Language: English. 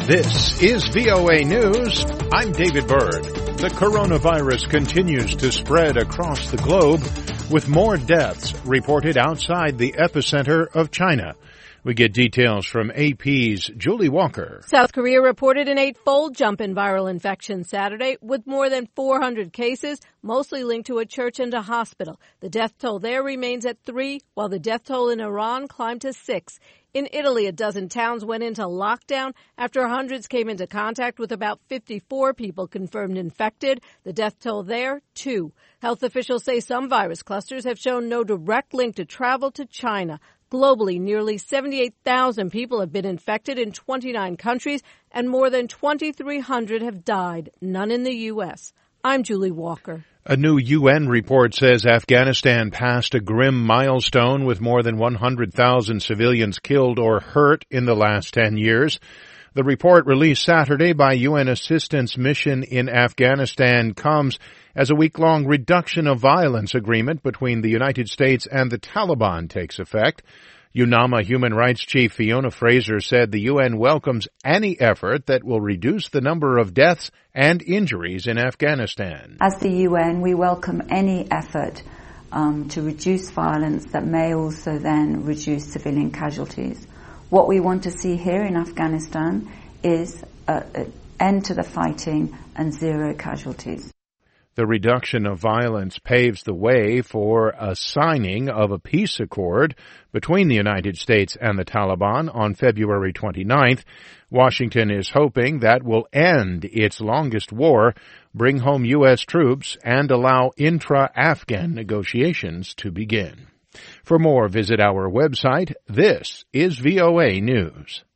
This is VOA News. I'm David Byrd. The coronavirus continues to spread across the globe, with more deaths reported outside the epicenter of China. We get details from AP's Julie Walker. South Korea reported an 8-fold jump in viral infections Saturday, with more than 400 cases, mostly linked to a church and a hospital. The death toll there remains at 3, while the death toll in Iran climbed to 6. In Italy, a dozen towns went into lockdown after hundreds came into contact with about 54 people confirmed infected. The death toll there, 2. Health officials say some virus clusters have shown no direct link to travel to China. Globally, nearly 78,000 people have been infected in 29 countries, and more than 2,300 have died, none in the U.S. I'm Julie Walker. A new UN report says Afghanistan passed a grim milestone with more than 100,000 civilians killed or hurt in the last 10 years. The report released Saturday by UN Assistance Mission in Afghanistan comes as a week-long reduction of violence agreement between the United States and the Taliban takes effect. UNAMA Human Rights Chief Fiona Fraser said the UN welcomes any effort that will reduce the number of deaths and injuries in Afghanistan. As the UN, we welcome any effort to reduce violence that may also then reduce civilian casualties. What we want to see here in Afghanistan is an end to the fighting and 0 casualties. The reduction of violence paves the way for a signing of a peace accord between the United States and the Taliban on February 29th. Washington is hoping that will end its longest war, bring home U.S. troops, and allow intra-Afghan negotiations to begin. For more, visit our website. This is VOA News.